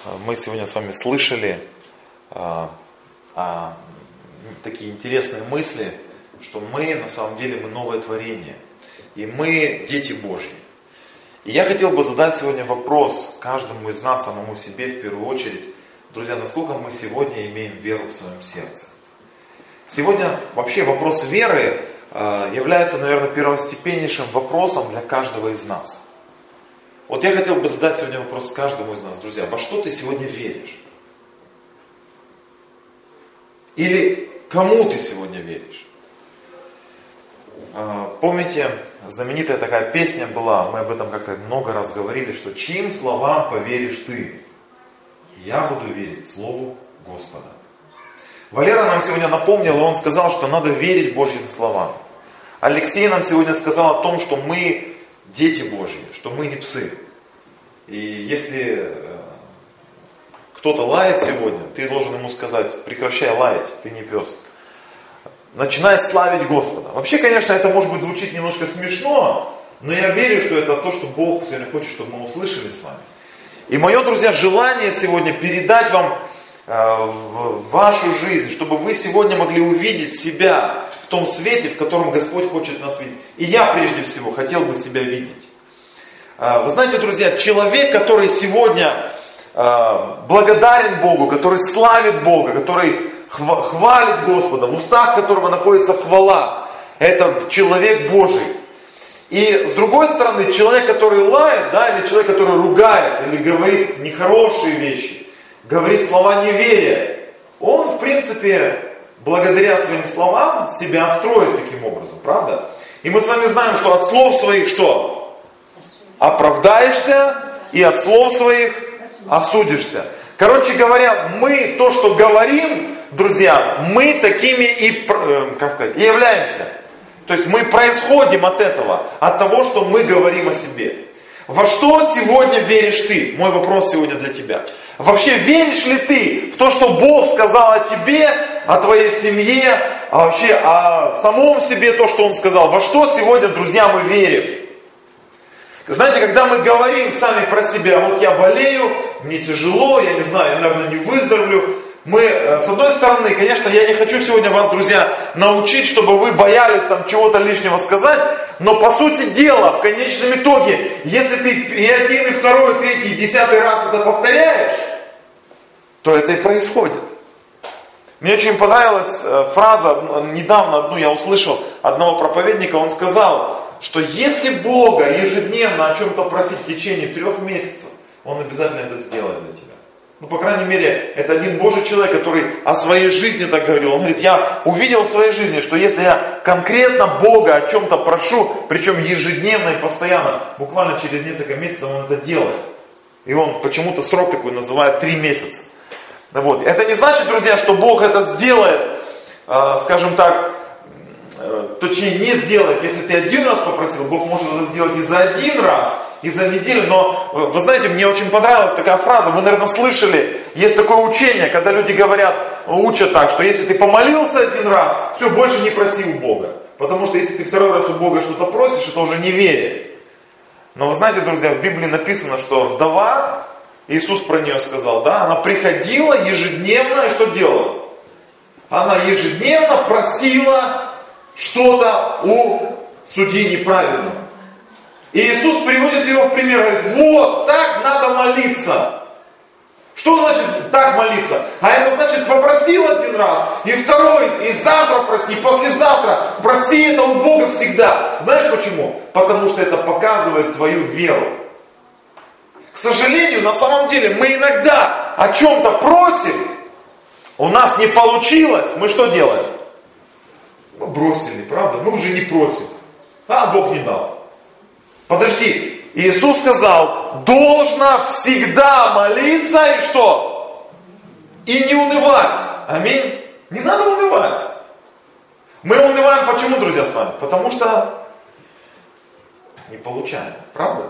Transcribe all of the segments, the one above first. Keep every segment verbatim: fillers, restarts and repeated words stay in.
Мы сегодня с вами слышали а, а, такие интересные мысли, что мы на самом деле мы новое творение. И мы дети Божьи. И я хотел бы задать сегодня вопрос каждому из нас, самому себе в первую очередь. Друзья, насколько мы сегодня имеем веру в своем сердце? Сегодня вообще вопрос веры а, является, наверное, первостепеннейшим вопросом для каждого из нас. Вот я хотел бы задать сегодня вопрос каждому из нас, друзья. Во что ты сегодня веришь? Или кому ты сегодня веришь? Помните, знаменитая такая песня была, мы об этом как-то много раз говорили, что чьим словам поверишь ты? Я буду верить Слову Господа. Валера нам сегодня напомнил, и он сказал, что надо верить Божьим словам. Алексей нам сегодня сказал о том, что мы дети Божьи, что мы не псы. И если кто-то лает сегодня, ты должен ему сказать: прекращай лаять, ты не пес. Начинай славить Господа. Вообще, конечно, это может быть звучит немножко смешно, но я верю, что это то, что Бог сегодня хочет, чтобы мы услышали с вами. И мое, друзья, желание сегодня передать вам э, в вашу жизнь, чтобы вы сегодня могли увидеть себя в том свете, в котором Господь хочет нас видеть. И я, прежде всего, хотел бы себя видеть. Э, вы знаете, друзья, человек, который сегодня э, благодарен Богу, который славит Бога, который хвалит Господа, в устах которого находится хвала, это человек Божий. И с другой стороны, человек, который лает, да, или человек, который ругает, или говорит нехорошие вещи, говорит слова неверия, он, в принципе, благодаря своим словам себя строит таким образом, правда? И мы с вами знаем, что от слов своих что? Оправдаешься, и от слов своих осудишься. Короче говоря, мы то, что говорим, друзья, мы такими и, как сказать, и являемся. То есть мы происходим от этого, от того, что мы говорим о себе. Во что сегодня веришь ты? Мой вопрос сегодня для тебя. Вообще веришь ли ты в то, что Бог сказал о тебе, о твоей семье, а вообще о самом себе то, что Он сказал? Во что сегодня, друзья, мы верим? Знаете, когда мы говорим сами про себя: вот я болею, мне тяжело, я не знаю, я, наверное, не выздоровлю. Мы, с одной стороны, конечно, я не хочу сегодня вас, друзья, научить, чтобы вы боялись там чего-то лишнего сказать, но по сути дела, в конечном итоге, если ты и один, и второй, и третий, и десятый раз это повторяешь, то это и происходит. Мне очень понравилась фраза, недавно одну я услышал одного проповедника, он сказал, что если Бога ежедневно о чем-то просить в течение трех месяцев, Он обязательно это сделает для тебя. Ну, по крайней мере, это один Божий человек, который о своей жизни так говорил. Он говорит: я увидел в своей жизни, что если я конкретно Бога о чем-то прошу, причем ежедневно и постоянно, буквально через несколько месяцев Он это делает. И он почему-то срок такой называет три месяца. Вот. Это не значит, друзья, что Бог это сделает, э, скажем так, э, точнее не сделает. Если ты один раз попросил, Бог может это сделать и за один раз, и за неделю. Но, вы знаете, мне очень понравилась такая фраза, вы, наверное, слышали, есть такое учение, когда люди говорят, учат так, что если ты помолился один раз, все, больше не проси у Бога. Потому что если ты второй раз у Бога что-то просишь, это уже неверие. Но вы знаете, друзья, в Библии написано, что вдова, Иисус про нее сказал, да, она приходила ежедневно и что делала? Она ежедневно просила что-то у судьи неправильного. И Иисус приводит его в пример, говорит: вот так надо молиться. Что значит так молиться? А это значит, попросил один раз, и второй, и завтра проси, и послезавтра. Проси это у Бога всегда. Знаешь почему? Потому что это показывает твою веру. К сожалению, на самом деле, мы иногда о чем-то просим, у нас не получилось, мы что делаем? Мы бросили, правда? Мы уже не просим. А Бог не дал. Подожди, Иисус сказал, должно всегда молиться и что? И не унывать. Аминь. Не надо унывать. Мы унываем почему, друзья, с вами? Потому что не получаем. Правда?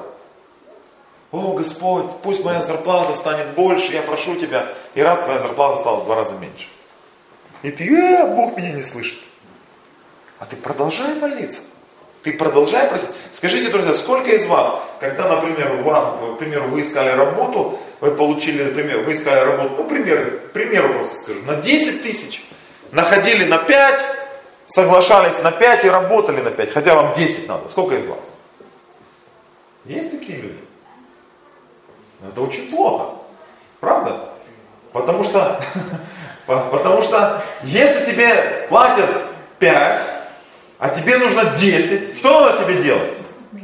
О, Господь, пусть моя зарплата станет больше, я прошу Тебя. И раз твоя зарплата стала в два раза меньше. И ты, э, Бог меня не слышит. А ты продолжай молиться. Ты продолжай просить. Скажите, друзья, сколько из вас, когда, например, вам, к примеру, вы искали работу, вы получили, например, вы искали работу, ну, пример, к примеру просто скажу, на десять тысяч, находили на пять, соглашались на пять и работали на пять, хотя вам десять надо. Сколько из вас? Есть такие люди? Это очень плохо. Правда? Потому что, потому что если тебе платят пять, а тебе нужно десять, что надо тебе делать?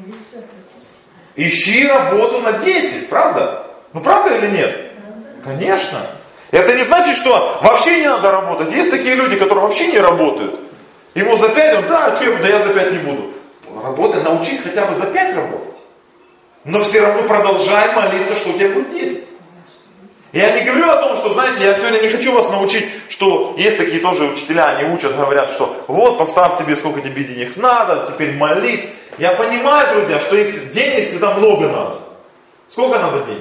Ищи работу на десять, правда? Ну правда или нет? Конечно. Это не значит, что вообще не надо работать. Есть такие люди, которые вообще не работают. Ему за пять, он, да, что я, да я за пять не буду. Работай, научись хотя бы за пять работать. Но все равно продолжай молиться, что у тебя будет десять. Я не говорю о том, что, знаете, я сегодня не хочу вас научить, что есть такие тоже учителя, они учат, говорят, что вот, поставь себе, сколько тебе денег надо, теперь молись. Я понимаю, друзья, что их денег всегда много надо. Сколько надо денег?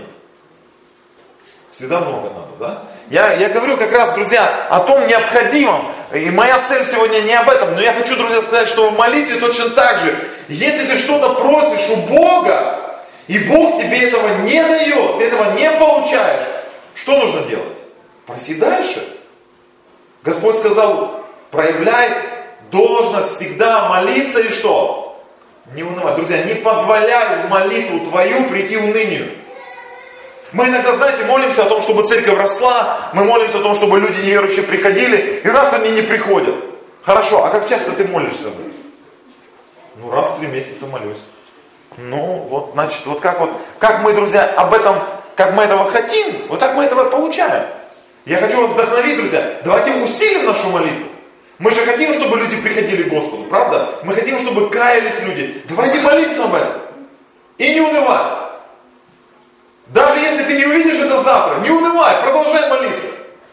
Всегда много надо, да? Я, я говорю как раз, друзья, о том необходимом. И моя цель сегодня не об этом, но я хочу, друзья, сказать, что в молитве точно так же. Если ты что-то просишь у Бога, и Бог тебе этого не дает, ты этого не получаешь, что нужно делать? Проси дальше. Господь сказал, проявляй, должно всегда молиться и что? Не унывать. Друзья, не позволяй молитву твою прийти унынию. Мы иногда, знаете, молимся о том, чтобы церковь росла, мы молимся о том, чтобы люди неверующие приходили, и раз они не приходят. Хорошо, а как часто ты молишься? Ну, раз в три месяца молюсь. Ну, вот, значит, вот как вот, как мы, друзья, об этом, как мы этого хотим, вот так мы этого получаем. Я хочу вас вдохновить, друзья, давайте усилим нашу молитву. Мы же хотим, чтобы люди приходили к Господу, правда? Мы хотим, чтобы каялись люди. Давайте молиться об этом. И не унывать. Даже если ты не увидишь это завтра, не унывай, продолжай молиться.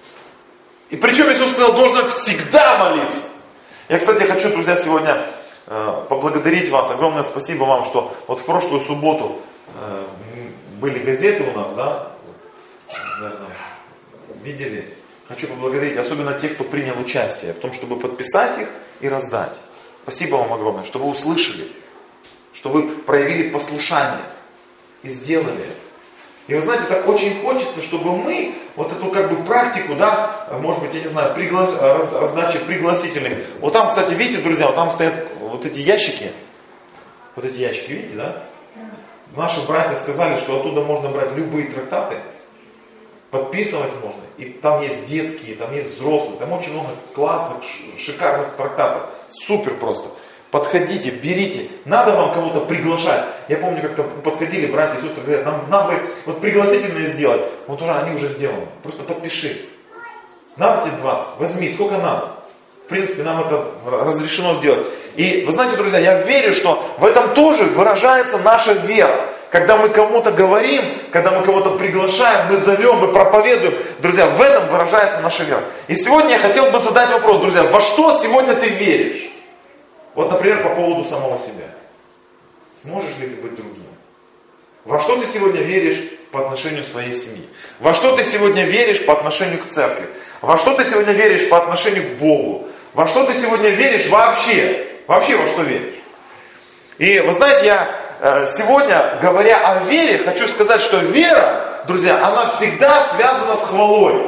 И причем Иисус сказал, должно всегда молиться. Я, кстати, хочу, друзья, сегодня э, поблагодарить вас. Огромное спасибо вам, что вот в прошлую субботу э, были газеты у нас, да? Наверное, видели. Хочу поблагодарить особенно тех, кто принял участие в том, чтобы подписать их и раздать. Спасибо вам огромное, что вы услышали, что вы проявили послушание и сделали это. И вы знаете, так очень хочется, чтобы мы вот эту как бы практику, да, может быть, я не знаю, пригла... раз... раздачи пригласительных. Вот там, кстати, видите, друзья, вот там стоят вот эти ящики. Вот эти ящики, видите, да? Наши братья сказали, что оттуда можно брать любые трактаты, подписывать можно. И там есть детские, там есть взрослые, там очень много классных, шикарных трактатов. Супер просто. Подходите, берите. Надо вам кого-то приглашать. Я помню, как-то подходили братья и сестры, говорят, нам, нам бы вот пригласительные сделать. Вот уже они уже сделаны. Просто подпиши. Надо тебе двадцать, возьми, сколько надо. В принципе, нам это разрешено сделать. И вы знаете, друзья, я верю, что в этом тоже выражается наша вера. Когда мы кому-то говорим, когда мы кого-то приглашаем, мы зовем, мы проповедуем. Друзья, в этом выражается наша вера. И сегодня я хотел бы задать вопрос, друзья, во что сегодня ты веришь? Вот, например, по поводу самого себя. Сможешь ли ты быть другим? Во что ты сегодня веришь по отношению к своей семьи? Во что ты сегодня веришь по отношению к церкви? Во что ты сегодня веришь по отношению к Богу? Во что ты сегодня веришь вообще? Вообще во что веришь? И вы знаете, я сегодня, говоря о вере, хочу сказать, что вера, друзья, она всегда связана с хвалой,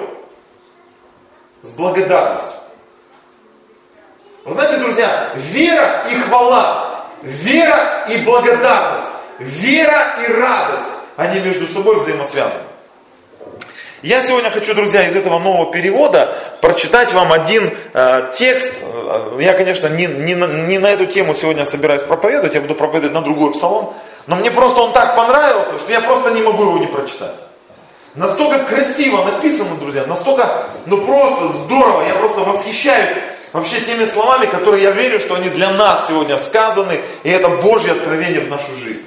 с благодарностью. Вы знаете, друзья, вера и хвала, вера и благодарность, вера и радость, они между собой взаимосвязаны. Я сегодня хочу, друзья, из этого нового перевода прочитать вам один э, текст. Я, конечно, не, не, не на эту тему сегодня собираюсь проповедовать, я буду проповедовать на другой псалом, но мне просто он так понравился, что я просто не могу его не прочитать. Настолько красиво написано, друзья, настолько, ну просто здорово, я просто восхищаюсь вообще теми словами, которые я верю, что они для нас сегодня сказаны, и это Божье откровение в нашу жизнь.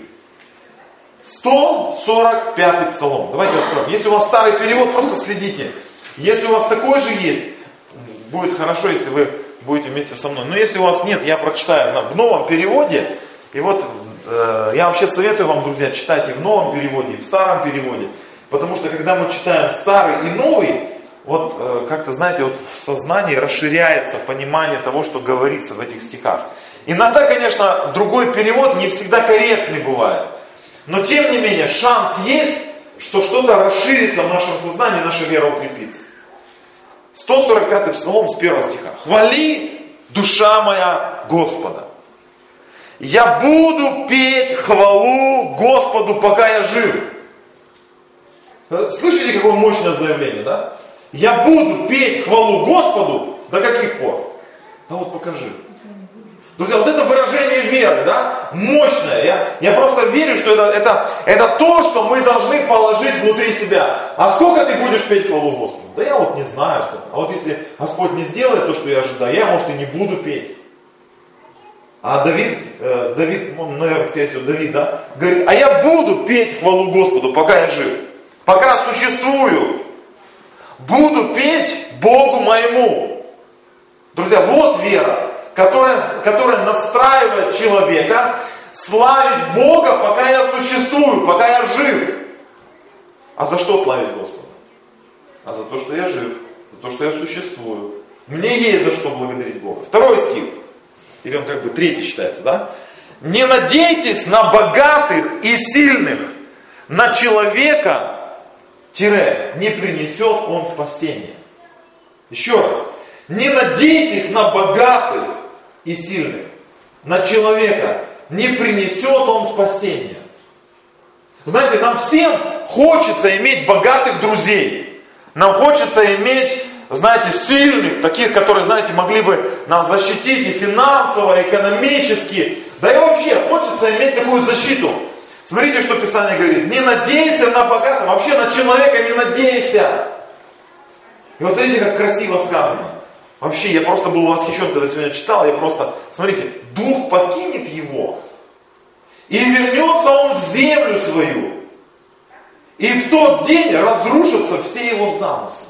сто сорок пятый псалом. Давайте откроем. Если у вас старый перевод, просто следите. Если у вас такой же есть, будет хорошо, если вы будете вместе со мной. Но если у вас нет, я прочитаю в новом переводе. И вот э, я вообще советую вам, друзья, читать и в новом переводе, и в старом переводе. Потому что когда мы читаем старый и новый, вот э, как-то, знаете, вот в сознании расширяется понимание того, что говорится в этих стихах. Иногда, конечно, другой перевод не всегда корректный бывает. Но тем не менее, шанс есть, что что-то расширится в нашем сознании, наша вера укрепится. сто сорок пятый псалом с первого стиха. «Хвали, душа моя, Господа. Я буду петь хвалу Господу, пока я жив». Слышите, какое мощное заявление, да? Я буду петь хвалу Господу до каких пор? Да вот пока жив. Друзья, вот это выражение веры, да, мощное. Я, я просто верю, что это, это, это то, что мы должны положить внутри себя. А сколько ты будешь петь хвалу Господу? Да я вот не знаю сколько. А вот если Господь не сделает то, что я ожидаю, я, может, и не буду петь. А Давид, э, Давид, ну, наверное, скорее всего, Давид, да, говорит, а я буду петь хвалу Господу, пока я жив. Пока существую. Буду петь Богу моему. Друзья, вот вера. Которая, которая настраивает человека славить Бога, пока я существую, пока я жив. А за что славить Господа? А за то, что я жив, за то, что я существую. Мне есть за что благодарить Бога. Второй стих, или он как бы третий считается, да? Не надейтесь на богатых и сильных, на человека, тире, не принесет он спасения. Еще раз. Не надейтесь на богатых и сильных, на человека, не принесет он спасения. Знаете, нам всем хочется иметь богатых друзей. Нам хочется иметь, знаете, сильных, таких, которые, знаете, могли бы нас защитить и финансово, и экономически. Да и вообще, хочется иметь такую защиту. Смотрите, что Писание говорит. Не надейся на богатого, вообще на человека не надейся. И вот смотрите, как красиво сказано. Вообще, я просто был восхищен, когда сегодня читал, я просто, смотрите, дух покинет его, и вернется он в землю свою, и в тот день разрушатся все его замыслы.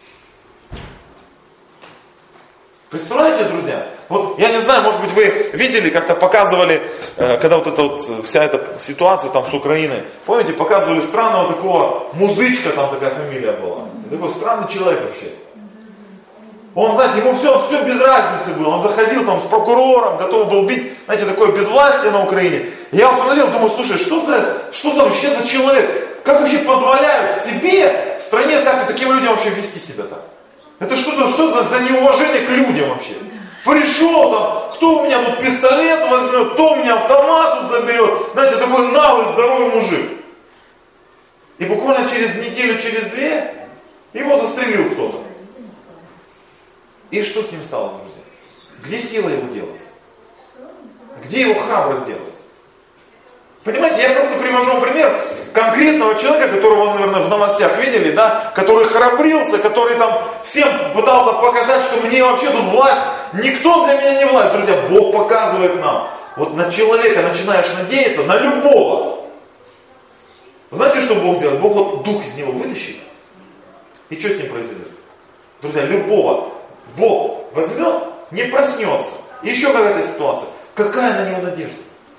Представляете, друзья? Вот, я не знаю, может быть, вы видели, как-то показывали, э, когда вот эта вот, вся эта ситуация там с Украиной, помните, показывали странного такого музычка, там такая фамилия была, такой странный человек вообще. Он, знаете, ему все, все без разницы было. Он заходил там с прокурором, готов был бить, знаете, такое безвластие на Украине. И я вот смотрел, думаю, слушай, что за, что за вообще за человек? Как вообще позволяют себе в стране так, таким людям вообще вести себя так? Это что-то, что за, за неуважение к людям вообще? Пришел там, кто у меня тут пистолет возьмет, кто у меня автомат тут заберет. Знаете, такой наглый, здоровый мужик. И буквально через неделю, через две его застрелил кто-то. И что с ним стало, друзья? Где сила его делать? Где его храбрость делать? Понимаете, я просто привожу вам пример конкретного человека, которого вы, наверное, в новостях видели, да, который храбрился, который там всем пытался показать, что мне вообще тут власть, никто для меня не власть, друзья. Бог показывает нам. Вот на человека начинаешь надеяться, на любого. Знаете, что Бог сделает? Бог вот дух из него вытащит. И что с ним произойдет? Друзья, любого Бог возьмет, не проснется. И еще какая-то ситуация. Какая на него надежда?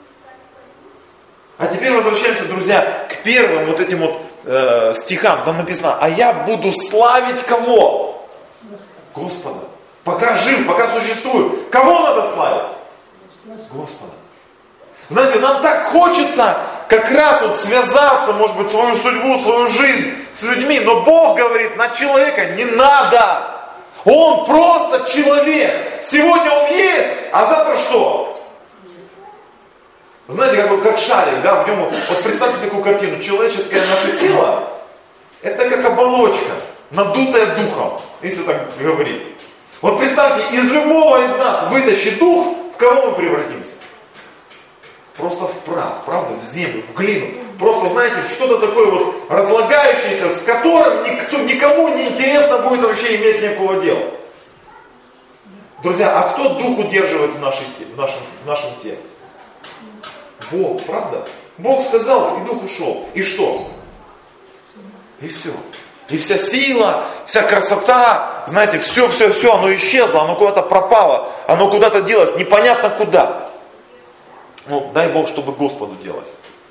А теперь возвращаемся, друзья, к первым вот этим вот э, стихам. Там написано, а я буду славить кого? Господа. Пока жив, пока существую. Кого надо славить? Господа. Знаете, нам так хочется как раз вот связаться, может быть, свою судьбу, свою жизнь с людьми. Но Бог говорит, на человека не надо. Он просто человек. Сегодня он есть, а завтра что? Знаете, как, как шарик, да, в нем, вот представьте такую картину, человеческое наше тело, это как оболочка, надутая духом, если так говорить. Вот представьте, из любого из нас вытащи дух, в кого мы превратимся? Просто в прах, правда, в землю, в глину. Просто, знаете, что-то такое вот разлагающееся, с которым никто, никому не интересно будет вообще иметь никакого дела. Друзья, а кто дух удерживает в, нашей, в, нашем, в нашем теле? Бог, правда? Бог сказал, и дух ушел. И что? И все. И вся сила, вся красота, знаете, все, все, все, оно исчезло, оно куда-то пропало, оно куда-то делось, непонятно куда. Ну, дай Бог, чтобы Господу делать.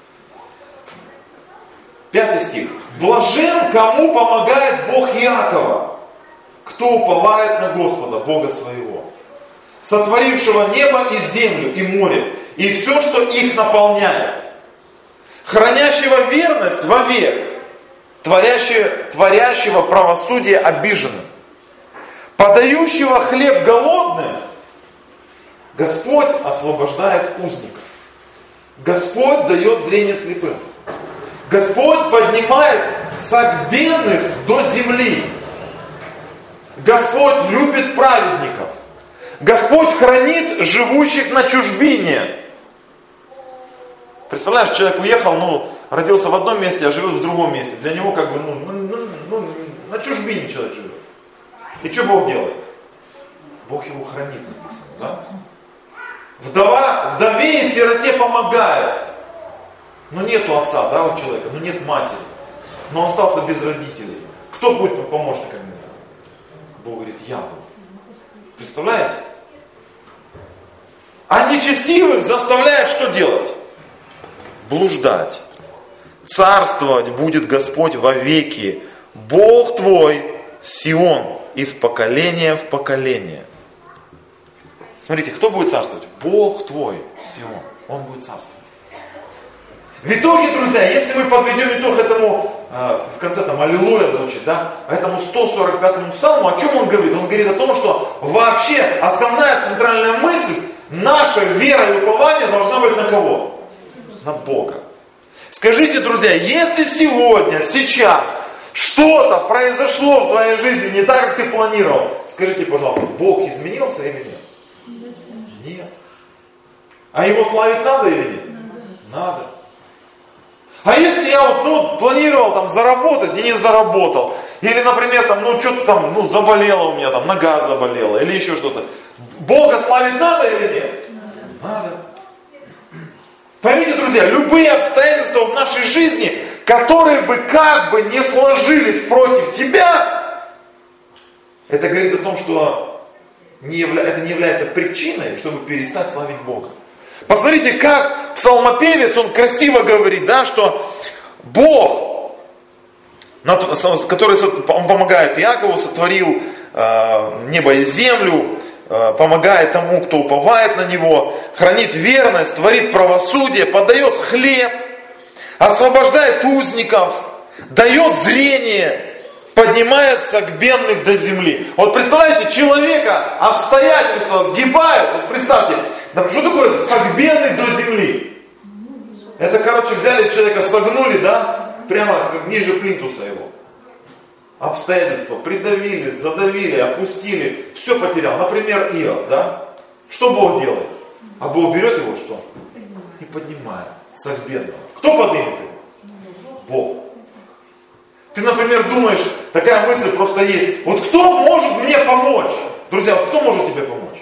Пятый стих. Блажен, кому помогает Бог Иакова, кто уповает на Господа, Бога своего. сотворившего небо и землю, и море, и все, что их наполняет, хранящего верность вовек, творящего, творящего правосудие обиженным, подающего хлеб голодным, Господь освобождает узников. Господь дает зрение слепым. Господь поднимает согбенных до земли. Господь любит праведников. Господь хранит живущих на чужбине. Представляешь, человек уехал, ну, родился в одном месте, а живет в другом месте. Для него как бы, ну, ну, ну, ну на чужбине человек живет. И что Бог делает? Бог его хранит, написано, да? Вдова, вдове и сироте помогает. Но нету отца, да, у человека, но нет матери. Но он остался без родителей. Кто будет помощником ему? Бог говорит, я буду. Представляете? А нечестивых заставляет что делать? Блуждать. Царствовать будет Господь вовеки. Бог твой, Сион, из поколения в поколение. Смотрите, кто будет царствовать? Бог твой, Сион. Он будет царствовать. В итоге, друзья, если мы подведем итог этому, э, в конце там аллилуйя звучит, да, этому сто сорок пятому псалму, о чем он говорит? Он говорит о том, что вообще основная центральная мысль, наша вера и упование должна быть на кого? На Бога. Скажите, друзья, если сегодня, сейчас что-то произошло в твоей жизни не так, как ты планировал, скажите, пожалуйста, Бог изменился или нет? Нет. А его славить надо или нет? Надо. А если я вот, ну, планировал там заработать и не заработал, или, например, там, ну, что-то там, ну, заболело у меня, там, нога заболела, или еще что-то, Бога славить надо или нет? Надо. Поймите, друзья, любые обстоятельства в нашей жизни, которые бы как бы не сложились против тебя, это говорит о том, что не явля... это не является причиной, чтобы перестать славить Бога. Посмотрите, как псалмопевец, он красиво говорит, да, что Бог, который он помогает Иакову, сотворил э, небо и землю, э, помогает тому, кто уповает на Него, хранит верность, творит правосудие, подает хлеб, освобождает узников, дает зрение, поднимается к бедных до земли. Вот представляете, человека обстоятельства сгибают. Вот представьте, что такое согбенный до земли? Это, короче, взяли человека, согнули, да, прямо как ниже плинтуса его. Обстоятельства придавили, задавили, опустили, все потерял. Например, Иов, да? Что Бог делает? А Бог берет его что? И поднимает согбенного. Кто поднимет его? Бог. Ты, например, думаешь, такая мысль просто есть. Вот кто может мне помочь? Друзья, вот кто может тебе помочь?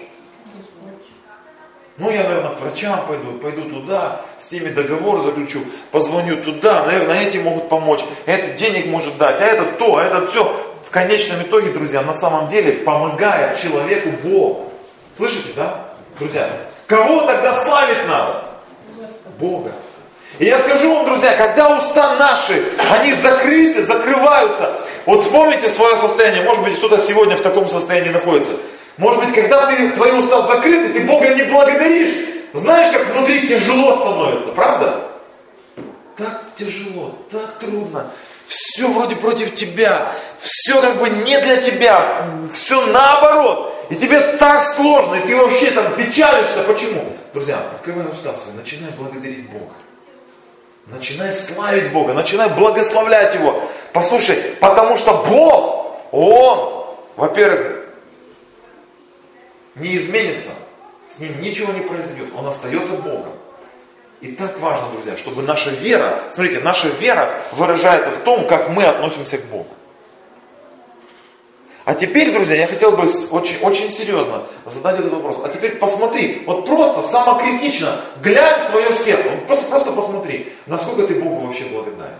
Ну, я, наверное, к врачам пойду, пойду туда, с ними договор заключу, позвоню туда, наверное, эти могут помочь, этот денег может дать, а этот то, а этот все. В конечном итоге, друзья, на самом деле помогает человеку Бог. Слышите, да, друзья? Кого тогда славить надо? Бога. И я скажу вам, друзья, когда уста наши, они закрыты, закрываются. Вот вспомните свое состояние, может быть, кто-то сегодня в таком состоянии находится. Может быть, когда ты, твои уста закрыты, ты Бога не благодаришь. Знаешь, как внутри тяжело становится, правда? Так тяжело, так трудно. Все вроде против тебя, все как бы не для тебя, все наоборот. И тебе так сложно, и ты вообще там печалишься. Почему? Друзья, открывай уста свои, начинай благодарить Бога. Начинай славить Бога, начинай благословлять Его. Послушай, потому что Бог, Он, во-первых, не изменится, с Ним ничего не произойдет, Он остается Богом. И так важно, друзья, чтобы наша вера, смотрите, наша вера выражается в том, как мы относимся к Богу. А теперь, друзья, я хотел бы очень, очень серьезно задать этот вопрос. А теперь посмотри, вот просто самокритично глянь в свое сердце. Вот просто, просто посмотри, насколько ты Богу вообще благодарен.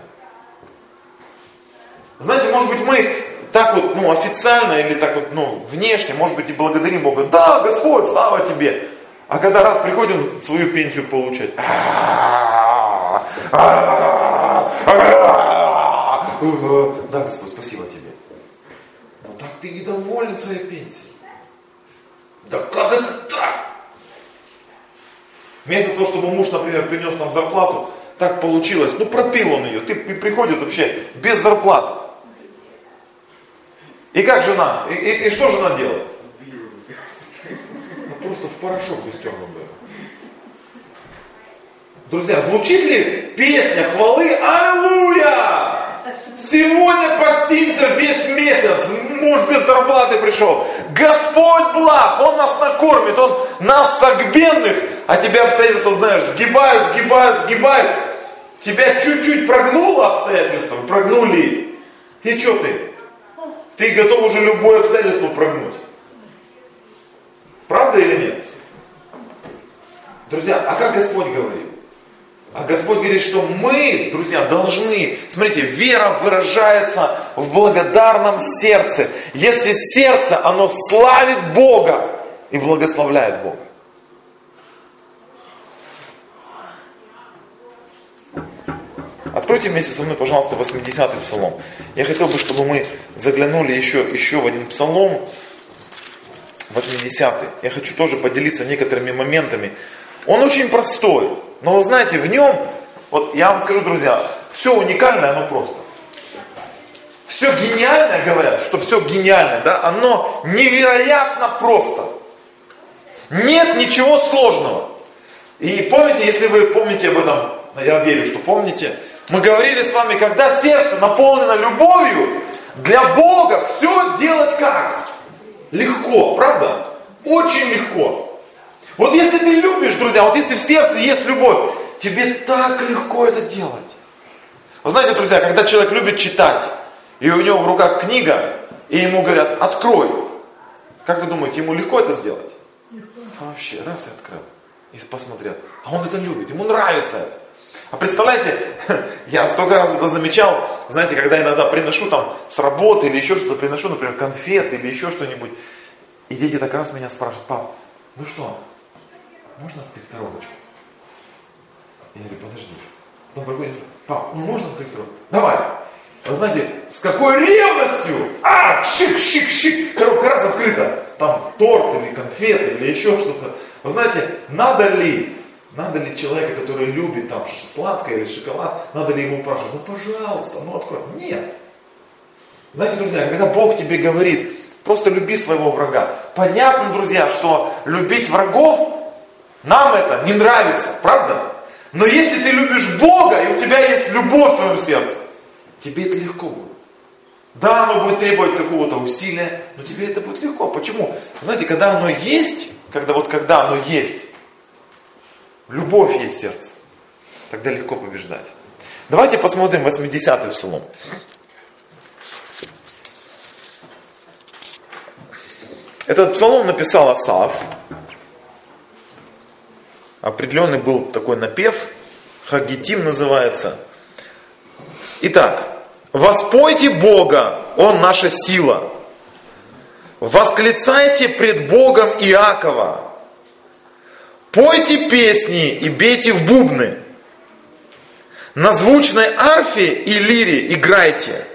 Знаете, может быть, мы так вот, ну, официально или так вот, ну, внешне, может быть, и благодарим Бога. Да, Господь, слава Тебе. А когда раз приходим свою пенсию получать. Да, Господь, спасибо Тебе. Но так ты недоволен своей пенсией. Да как это так? Вместо того, чтобы муж, например, принес нам зарплату, так получилось, ну пропил он ее, ты приходит вообще без зарплаты. И как жена? И, и, и что жена делает? Ну, просто в порошок без терном было. Друзья, звучит ли песня хвалы «Аллилуйя»? Сегодня постимся весь месяц, муж без зарплаты пришел. Господь благ, Он нас накормит, Он нас согбенных, а тебя обстоятельства, знаешь, сгибают, сгибают, сгибают. Тебя чуть-чуть прогнуло обстоятельства, прогнули. И что ты? Ты готов уже любое обстоятельство прогнуть. Правда или нет? Друзья, а как Господь говорит? А Господь говорит, что мы, друзья, должны, смотрите, вера выражается в благодарном сердце. Если сердце, оно славит Бога и благословляет Бога. Откройте вместе со мной, пожалуйста, восьмидесятый псалом. Я хотел бы, чтобы мы заглянули еще, еще в один псалом, восьмидесятый. Я хочу тоже поделиться некоторыми моментами. Он очень простой, но вы знаете, в нем, вот я вам скажу, друзья, все уникальное, оно просто. Все гениальное, говорят, что все гениальное, да, оно невероятно просто. Нет ничего сложного. И помните, если вы помните об этом, я верю, что помните, мы говорили с вами, когда сердце наполнено любовью, для Бога все делать как? Легко, правда? Очень легко. Вот если ты любишь, друзья, вот если в сердце есть любовь, тебе так легко это делать. Вы знаете, друзья, когда человек любит читать, и у него в руках книга, и ему говорят, открой. Как вы думаете, ему легко это сделать? Легко. А вообще, раз и открыл, и посмотрел. А он это любит, ему нравится это. А представляете, я столько раз это замечал, знаете, когда иногда приношу там с работы или еще что-то, приношу, например, конфеты или еще что-нибудь, и дети так раз меня спрашивают, пап, ну что, можно открыть коробочку? Я говорю, подожди. Потом приходит, пап, ну можно открыть коробочку? Давай. Вы знаете, с какой ревностью, а, шик-шик-шик, коробка раз открыта, там торт или конфеты или еще что-то. Вы знаете, надо ли, надо ли человека, который любит там сладкое или шоколад, надо ли ему спрашивать, ну пожалуйста, ну открой. Нет. Знаете, друзья, когда Бог тебе говорит, просто люби своего врага. Понятно, друзья, что любить врагов, нам это не нравится, правда? Но если ты любишь Бога, и у тебя есть любовь в твоем сердце, тебе это легко будет. Да, оно будет требовать какого-то усилия, но тебе это будет легко. Почему? Знаете, когда оно есть, когда вот когда оно есть, любовь есть в сердце, тогда легко побеждать. Давайте посмотрим восьмидесятый псалом. Этот псалом написал Асаф. Определенный был такой напев, Хагитим называется. Итак, воспойте Бога, Он наша сила. Восклицайте пред Богом Иакова. Пойте песни и бейте в бубны. На звучной арфе и лире играйте.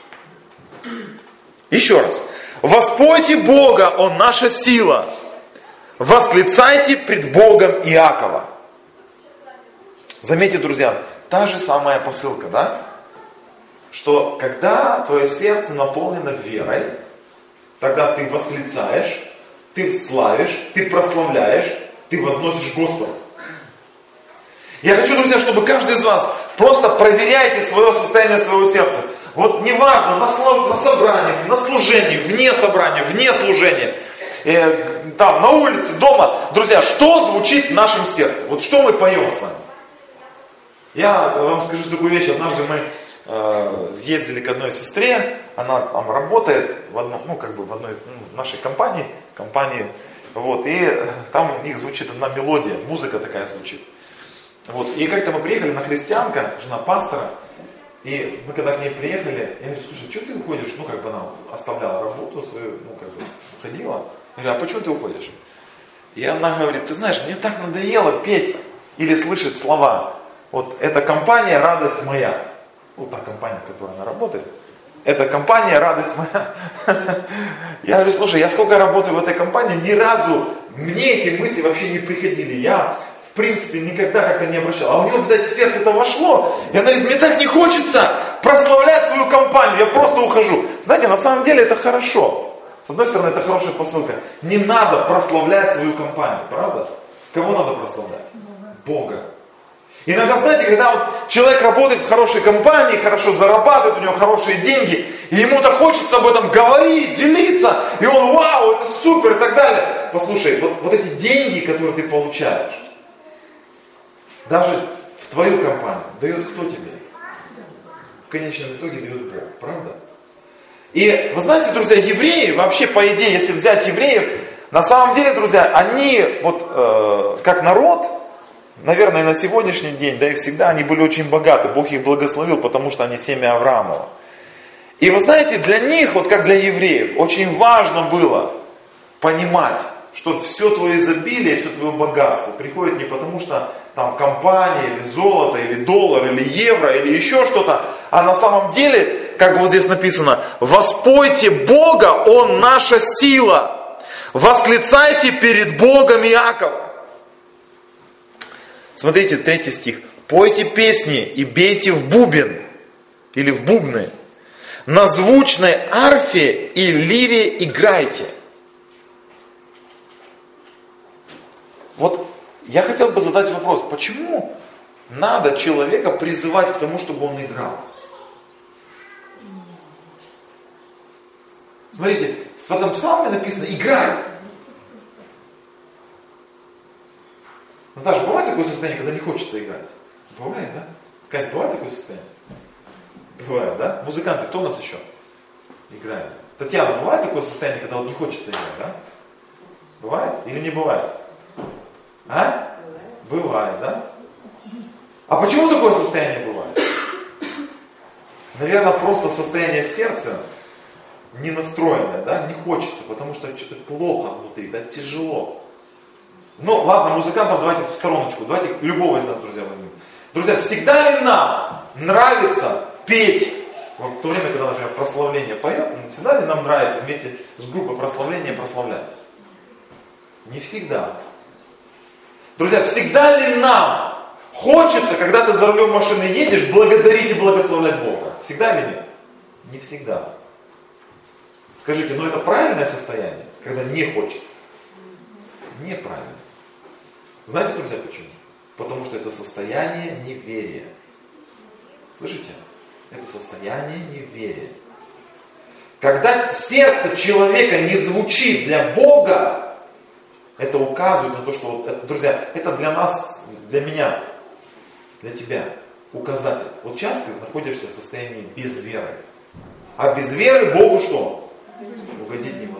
Еще раз. Воспойте Бога, Он наша сила. Восклицайте пред Богом Иакова. Заметьте, друзья, та же самая посылка, да? Что когда твое сердце наполнено верой, тогда ты восклицаешь, ты славишь, ты прославляешь, ты возносишь Господа. Я хочу, друзья, чтобы каждый из вас просто проверяйте свое состояние своего сердца. Вот неважно, на, слов, на собраниях, на служении, вне собрания, вне служения, э, там, на улице, дома. Друзья, что звучит в нашем сердце? Вот что мы поем с вами? Я вам скажу такую вещь. Однажды мы э, ездили к одной сестре, она там работает в, одном, ну, как бы в одной ну, нашей компании, компании, вот, и там у них звучит одна мелодия, музыка такая звучит. Вот, и как-то мы приехали на христианка, жена пастора, и мы когда к ней приехали, я говорю, слушай, что ты уходишь? Ну, как бы она оставляла работу свою, ну, как бы уходила. Я говорю, а почему ты уходишь? И она говорит, ты знаешь, мне так надоело петь или слышать слова. Вот эта компания, радость моя. Вот та компания, в которой она работает. эта компания, радость моя. Я говорю, слушай, я сколько работаю в этой компании, ни разу мне эти мысли вообще не приходили. Я, в принципе, никогда как-то не обращал. А у него, кстати, в сердце это вошло. И она говорит, мне так не хочется прославлять свою компанию, я просто ухожу. Знаете, на самом деле это хорошо. С одной стороны, это хорошая посылка. Не надо прославлять свою компанию, правда? Кого надо прославлять? Бога. Иногда, знаете, когда вот человек работает в хорошей компании, хорошо зарабатывает, у него хорошие деньги, и ему так хочется об этом говорить, делиться, и он, вау, это супер и так далее. Послушай, вот, вот эти деньги, которые ты получаешь, даже в твою компанию дает кто тебе? В конечном итоге дает Бог, правда? И вы знаете, друзья, евреи, вообще по идее, если взять евреев, на самом деле, друзья, они вот э, как народ, наверное, на сегодняшний день, да и всегда, они были очень богаты. Бог их благословил, потому что они семя Авраамова. И вы знаете, для них, вот как для евреев, очень важно было понимать, что все твое изобилие, все твое богатство приходит не потому, что там компания, или золото, или доллар, или евро, или еще что-то, а на самом деле, как вот здесь написано, «Воспойте Бога, Он наша сила, восклицайте перед Богом Иакова». Смотрите, третий стих. «Пойте песни и бейте в бубен» или в бубны. «На звучной арфе и лире играйте». Вот я хотел бы задать вопрос, почему надо человека призывать к тому, чтобы он играл? Смотрите, в этом псалме написано «играй». Наташа, бывает такое состояние, когда не хочется играть? Бывает, да? Кать, бывает такое состояние? Бывает, да? Музыканты, кто у нас еще играет? Татьяна, бывает такое состояние, когда вот не хочется играть, да? Бывает или не бывает? А? Бывает, да? А почему такое состояние бывает? Наверное, просто состояние сердца не настроенное, да? Не хочется, потому что что-то плохо внутри, да? Тяжело. Ну, ладно, музыкантов давайте в стороночку, давайте любого из нас, друзья, возьмем. Друзья, всегда ли нам нравится петь, вот в то время, когда, например, прославление поет, всегда ли нам нравится вместе с группой прославления прославлять? Не всегда. Друзья, всегда ли нам хочется, когда ты за рулем машины едешь, благодарить и благословлять Бога? Всегда или нет? Не всегда. Скажите, ну это правильное состояние, когда не хочется? Неправильно. Знаете, друзья, почему? Потому что это состояние неверия. Слышите? Это состояние неверия. Когда сердце человека не звучит для Бога, это указывает на то, что, вот, это, друзья, это для нас, для меня, для тебя указатель. Вот часто ты находишься в состоянии без веры. А без веры Богу что? Угодить невозможно.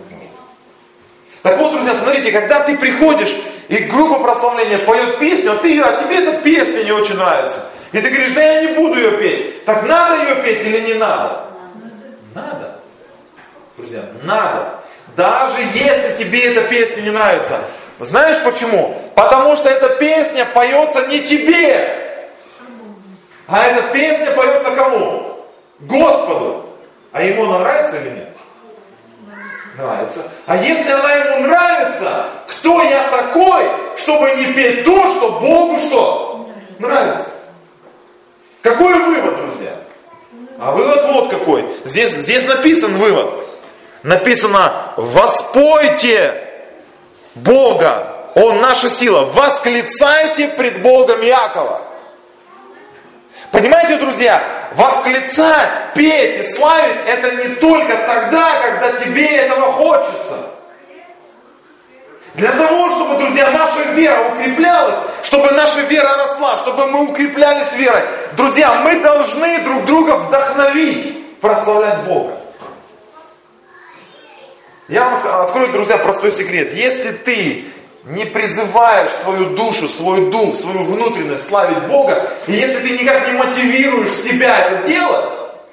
Так вот, друзья, смотрите, когда ты приходишь, и группа прославления поет песню, а, ты, а тебе эта песня не очень нравится. И ты говоришь, да я не буду ее петь. Так надо ее петь или не надо? Надо. Друзья, надо. Даже если тебе эта песня не нравится. Знаешь почему? Потому что эта песня поется не тебе. А эта песня поется кому? Господу. А ему она нравится или нет? Нравится. А если она ему нравится, кто я такой, чтобы не петь то, что Богу что? Нравится. Какой вывод, друзья? А вывод вот какой. Здесь, здесь написан вывод. Написано, воспойте Бога, Он наша сила. Восклицайте пред Богом Иакова. Понимаете, друзья, восклицать, петь и славить, это не только тогда, когда тебе этого хочется. Для того, чтобы, друзья, наша вера укреплялась, чтобы наша вера росла, чтобы мы укреплялись верой, друзья, мы должны друг друга вдохновить, прославлять Бога. Я вам открою, друзья, простой секрет. Если ты не призываешь свою душу, свой дух, свою внутренность славить Бога, и если ты никак не мотивируешь себя это делать,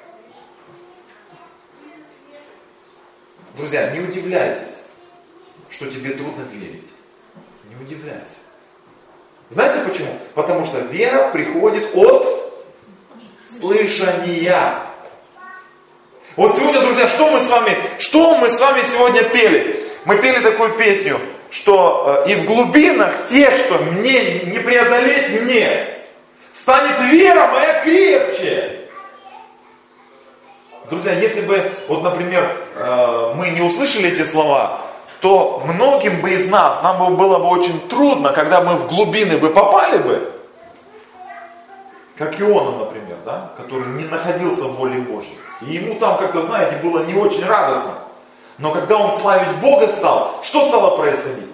друзья, не удивляйтесь, что тебе трудно верить. Не удивляйся. Знаете почему? Потому что вера приходит от слышания. Вот сегодня, друзья, что мы с вами, что мы с вами сегодня пели? Мы пели такую песню, что э, и в глубинах тех, что мне не преодолеть мне, станет вера моя крепче. Друзья, если бы, вот, например, э, мы не услышали эти слова, то многим бы из нас, нам бы было бы очень трудно, когда мы в глубины бы попали бы, как Иона, например, да, который не находился в воле Божьей. И ему там как-то, знаете, было не очень радостно. Но когда он славить Бога стал, что стало происходить?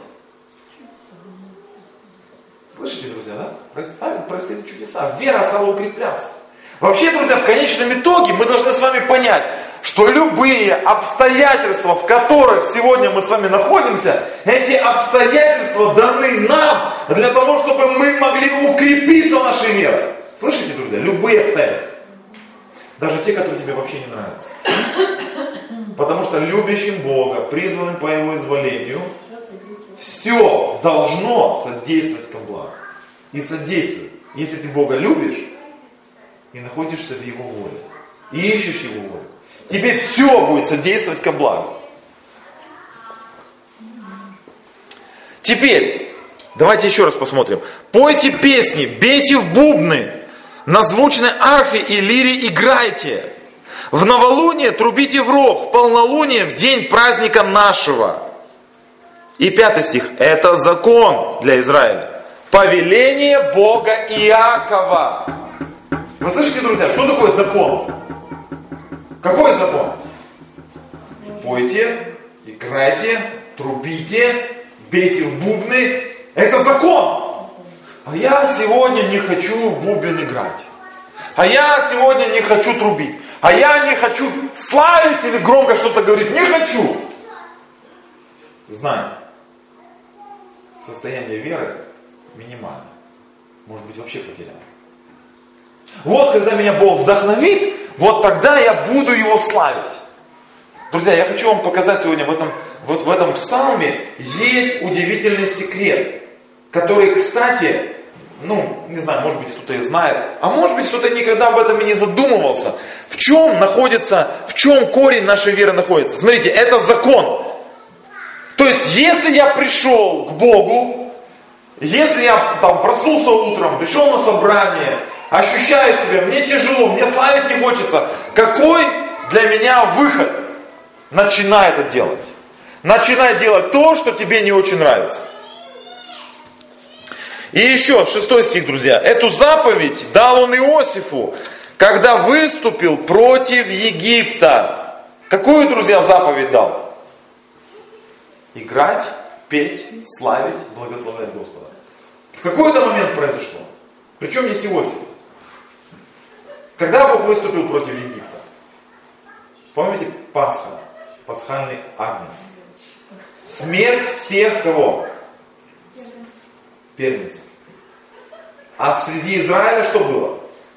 Слышите, друзья, да? Стали происходить чудеса. Вера стала укрепляться. Вообще, друзья, в конечном итоге мы должны с вами понять, что любые обстоятельства, в которых сегодня мы с вами находимся, эти обстоятельства даны нам для того, чтобы мы могли укрепиться в нашей вере. Слышите, друзья? Любые обстоятельства. Даже те, которые тебе вообще не нравятся. Потому что любящим Бога, призванным по Его изволению, все должно содействовать ко благу. И содействует. Если ты Бога любишь и находишься в Его воле, и ищешь Его волю, тебе все будет содействовать ко благу. Теперь, давайте еще раз посмотрим. Пойте песни, бейте в бубны, на звучной арфе и лире играйте. В новолуние трубите в рог, в полнолуние в день праздника нашего. И пятый стих. Это закон для Израиля. Повеление Бога Иакова. Вы слышите, друзья, что такое закон? Какой закон? Пойте, играйте, трубите, бейте в бубны. Это закон. А я сегодня не хочу в бубен играть. А я сегодня не хочу трубить. А я не хочу славить или громко что-то говорить. Не хочу. Знаю. Состояние веры минимальное. Может быть, вообще потеряно. Вот когда меня Бог вдохновит, вот тогда я буду Его славить. Друзья, я хочу вам показать сегодня в этом, вот в этом псалме есть удивительный секрет, который, кстати, ну, не знаю, может быть, кто-то и знает, а может быть, кто-то никогда об этом и не задумывался. В чем находится, в чем корень нашей веры находится? Смотрите, это закон. То есть, если я пришел к Богу, если я там проснулся утром, пришел на собрание, ощущаю себя, мне тяжело, мне славить не хочется, какой для меня выход? Начинай это делать. Начинай делать то, что тебе не очень нравится. И еще, шестой стих, друзья. Эту заповедь дал он Иосифу, когда выступил против Египта. Какую, друзья, заповедь дал? Играть, петь, славить, благословлять Господа. В какой-то момент произошло. Причем здесь Иосиф. Когда Бог выступил против Египта? Помните Пасха? Пасхальный агнец. Смерть всех кого? Первенцев. А среди Израиля что было?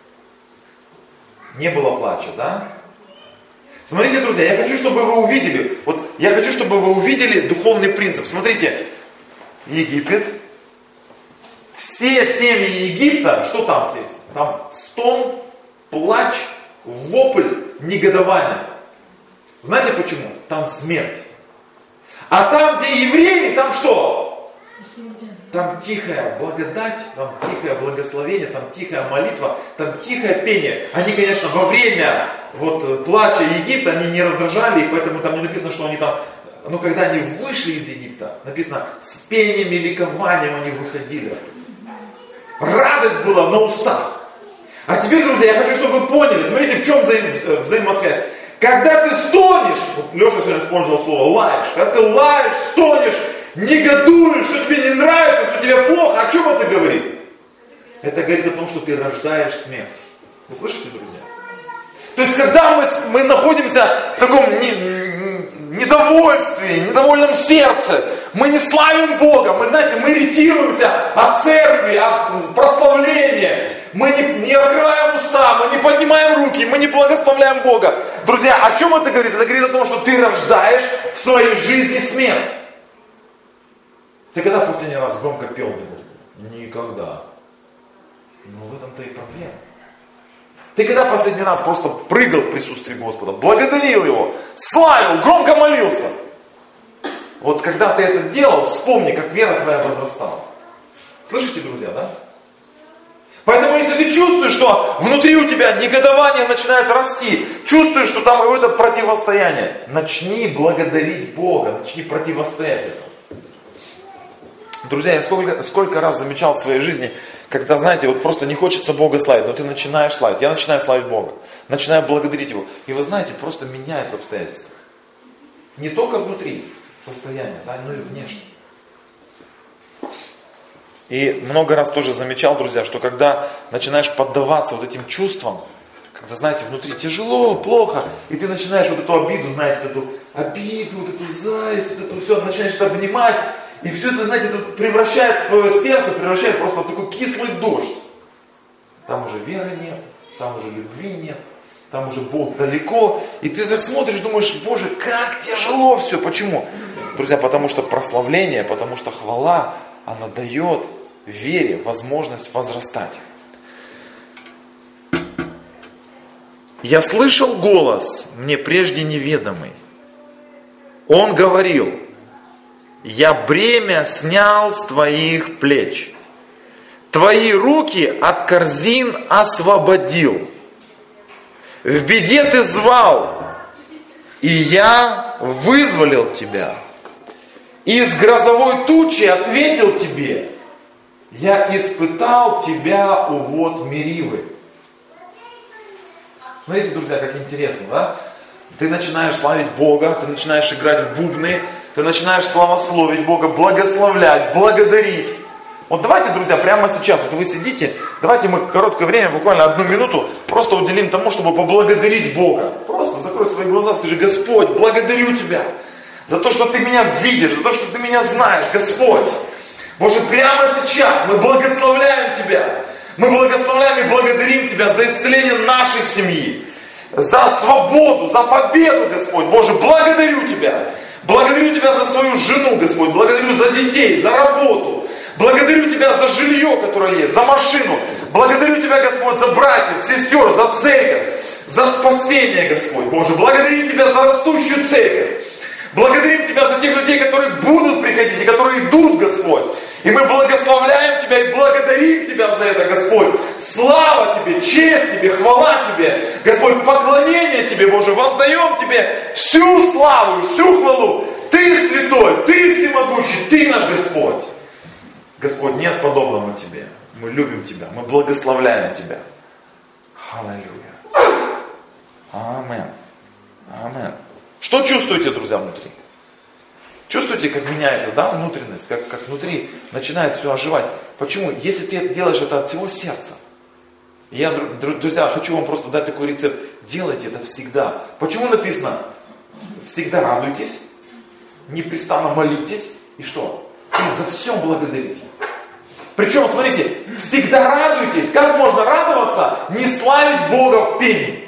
Не было плача, да? Смотрите, друзья, я хочу, чтобы вы увидели, вот я хочу, чтобы вы увидели духовный принцип. Смотрите, Египет, все семьи Египта, что там все? Там стон, плач, вопль, негодование. Знаете почему? Там смерть. А там, где евреи, там что? Там тихая благодать, там тихое благословение, там тихая молитва, там тихое пение. Они, конечно, во время вот, плача Египта, они не раздражали, и поэтому там не написано, что они там, но когда они вышли из Египта, написано, с пением и ликованием они выходили. Радость была на устах. А теперь, друзья, я хочу, чтобы вы поняли, смотрите, в чем взаим, взаимосвязь. Когда ты стонешь, вот Леша сегодня использовал слово лаешь, когда ты лаешь, стонешь, негодуешь, что тебе не нравится, что тебе плохо, о чем это говорит? Это говорит о том, что ты рождаешь смерть. Вы слышите, друзья? То есть, когда мы, мы находимся в таком не, недовольстве, недовольном сердце, мы не славим Бога, мы, знаете, мы ретируемся от церкви, от прославления, мы не, не открываем уста, мы не поднимаем руки, мы не благословляем Бога. Друзья, о чем это говорит? Это говорит о том, что ты рождаешь в своей жизни смерть. Ты когда в последний раз громко пел для Господа? Никогда. Но в этом-то и проблема. Ты когда последний раз просто прыгал в присутствии Господа, благодарил Его, славил, громко молился? Вот когда ты это делал, вспомни, как вера твоя возрастала. Слышите, друзья, да? Поэтому если ты чувствуешь, что внутри у тебя негодование начинает расти, чувствуешь, что там какое-то противостояние, начни благодарить Бога, начни противостоять этому. Друзья, я сколько, сколько раз замечал в своей жизни, когда, знаете, вот просто не хочется Бога славить, но ты начинаешь славить. Я начинаю славить Бога, начинаю благодарить Его. И вы знаете, просто меняется обстоятельства. Не только внутри состояния, да, но и внешне. И много раз тоже замечал, друзья, что когда начинаешь поддаваться вот этим чувствам, когда, знаете, внутри тяжело, плохо, и ты начинаешь вот эту обиду, знаете, вот эту обиду, вот эту зависть, вот это все, начинаешь это обнимать, и все это, знаете, это превращает твое сердце, превращает просто в такой кислый дождь. Там уже веры нет, там уже любви нет, там уже Бог далеко, и ты так смотришь, думаешь, Боже, как тяжело все, почему? Друзья, потому что прославление, потому что хвала, она дает вере возможность возрастать. Я слышал голос, мне прежде неведомый. Он говорил, я бремя снял с твоих плеч. Твои руки от корзин освободил. В беде ты звал, и я вызволил тебя. Из грозовой тучи ответил тебе, я испытал тебя у вод Меривы. Смотрите, друзья, как интересно, да? Ты начинаешь славить Бога, ты начинаешь играть в бубны, ты начинаешь славословить Бога, благословлять, благодарить. Вот давайте, друзья, прямо сейчас, вот вы сидите, давайте мы короткое время, буквально одну минуту, просто уделим тому, чтобы поблагодарить Бога. Просто закрой свои глаза, скажи, Господь, благодарю Тебя за то, что Ты меня видишь, за то, что Ты меня знаешь, Господь. Боже, прямо сейчас мы благословляем Тебя. Мы благословляем и благодарим Тебя за исцеление нашей семьи, за свободу, за победу, Господь. Боже, благодарю Тебя. Благодарю Тебя за свою жену, Господь. Благодарю за детей, за работу. Благодарю Тебя за жилье, которое есть, за машину. Благодарю Тебя, Господь, за братьев, сестер, за церковь, за спасение, Господь. Боже, благодарим Тебя за растущую церковь. Благодарим Тебя за тех людей, которые будут приходить и которые идут, Господь. И мы благословляем Тебя и благодарим Тебя за это, Господь. Слава Тебе, честь Тебе, хвала Тебе. Господь, поклонение Тебе, Боже, воздаем Тебе всю славу, всю хвалу. Ты святой, Ты всемогущий, Ты наш Господь. Господь, нет подобного Тебе. Мы любим Тебя, мы благословляем Тебя. Аллилуйя. Амин. Амин. Что чувствуете, друзья, внутри? Чувствуете, как меняется, да, внутренность, как, как внутри начинает все оживать. Почему? Если ты делаешь это от всего сердца. Я, друзья, хочу вам просто дать такой рецепт. Делайте это всегда. Почему написано? Всегда радуйтесь, непрестанно молитесь и что? И за все благодарите. Причем, смотрите, всегда радуйтесь. Как можно радоваться, не славить Бога в пении?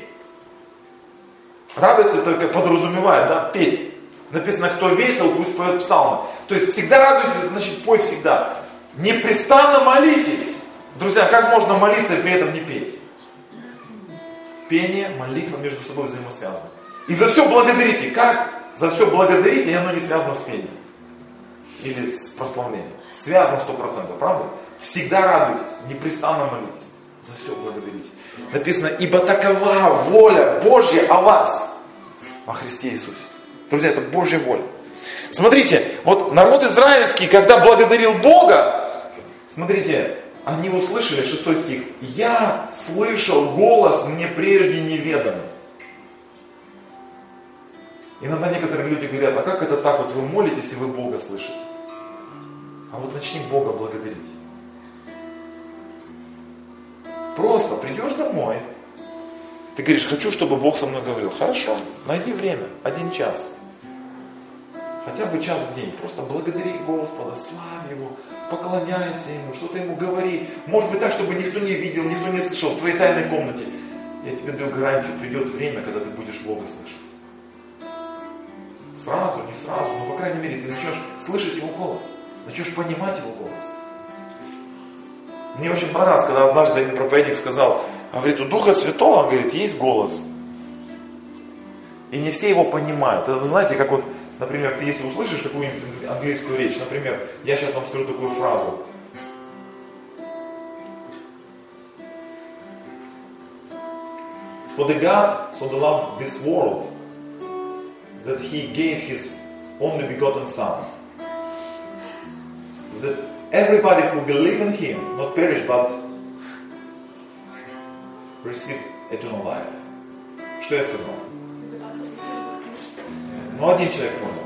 Радость это как подразумевает, да, петь. Написано, кто весел, пусть поет псалмы. То есть всегда радуйтесь, это значит пой всегда. Непрестанно молитесь. Друзья, как можно молиться и при этом не петь? Пение, молитва между собой взаимосвязаны. И за все благодарите. Как за все благодарите, и оно не связано с пением? Или с прославлением? Связано сто процентов, правда? Всегда радуйтесь, непрестанно молитесь. За все благодарите. Написано, ибо такова воля Божья о вас во Христе Иисусе. Друзья, это Божья воля. Смотрите, вот народ израильский, когда благодарил Бога, смотрите, они услышали, шестой стих, я слышал голос мне прежде неведомый. Иногда некоторые люди говорят, а как это так, вот вы молитесь и вы Бога слышите? А вот начни Бога благодарить. Просто придешь домой, ты говоришь, хочу, чтобы Бог со мной говорил. Хорошо, найди время, один час. Хотя бы час в день. Просто благодари Господа, славь Его, поклоняйся Ему, что-то Ему говори. Может быть так, чтобы никто не видел, никто не слышал в твоей тайной комнате. Я тебе даю гарантию, придет время, когда ты будешь Бога слышать. Сразу, не сразу, но по крайней мере ты начнешь слышать Его голос, начнешь понимать Его голос. Мне очень понравилось, когда однажды один проповедник сказал, А говорит, у Духа Святого, говорит, есть голос. И не все его понимают. Это знаете, как вот, например, ты если услышишь какую-нибудь английскую речь, например, я сейчас вам скажу такую фразу. For the God so loved this world that He gave His only begotten Son, that everybody who believe in Him not perish but receive eternal life. Что я сказал? Ну, один человек понял.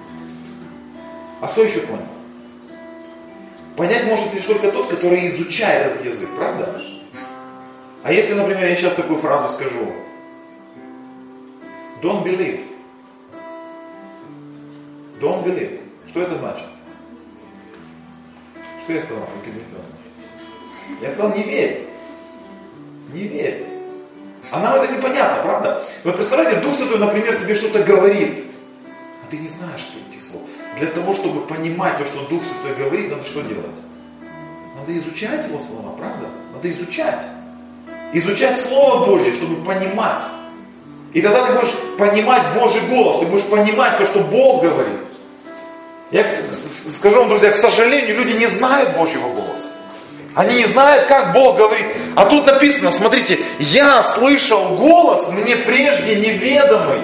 А кто еще понял? Понять может лишь только тот, который изучает этот язык, правда? А если, например, я сейчас такую фразу скажу: Don't believe. Don't believe. Что это значит? Что я сказал? Я сказал, не верь. Не верь. А нам это непонятно, правда? Вот представляете, Дух Святой, например, тебе что-то говорит, а ты не знаешь, что этих слов. Для того, чтобы понимать то, что Дух Святой говорит, надо что делать? Надо изучать Его слова, правда? Надо изучать. Изучать Слово Божье, чтобы понимать. И тогда ты будешь понимать Божий голос, ты будешь понимать то, что Бог говорит. Я скажу вам, друзья, к сожалению, люди не знают Божьего голоса. Они не знают, как Бог говорит. А тут написано, смотрите, я слышал голос мне прежде неведомый.